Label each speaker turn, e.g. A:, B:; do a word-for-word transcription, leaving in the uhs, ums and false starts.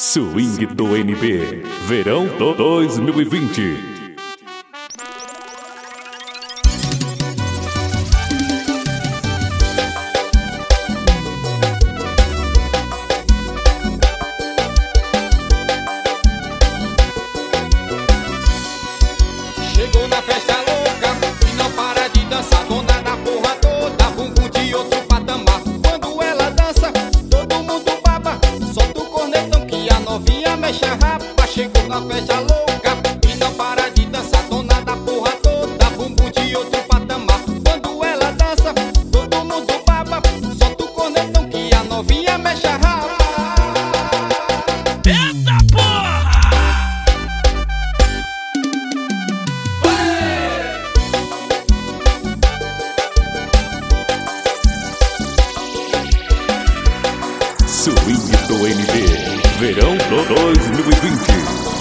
A: Swing do N B, Verão dois mil e vinte.
B: Chegou na festa louca e não para de dançar, dona da porra toda, bumbum de outro patamar. Quando ela dança, todo mundo baba, solta o cornetão que a novinha mexe a rapa. Chegou na festa louca e não para de dançar, dona da porra toda, bumbum de outro patamar. Quando ela dança, todo mundo baba, solta o cornetão que a novinha mexe a rapa.
C: Eita porra!
A: Swing do N B, Verão dois mil e vinte.